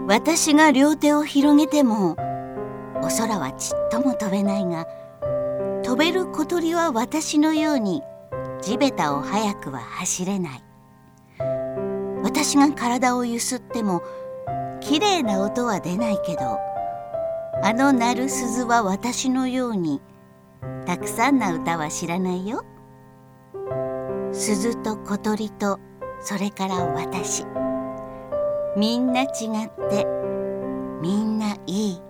私が両手を広げてもお空はちっとも飛べないが、飛べる小鳥は私のように地べたを速くは走れない。私が体をゆすってもきれいな音は出ないけど、あの鳴る鈴は私のようにたくさんな歌は知らないよ。鈴と小鳥とそれから私、みんな違ってみんないい。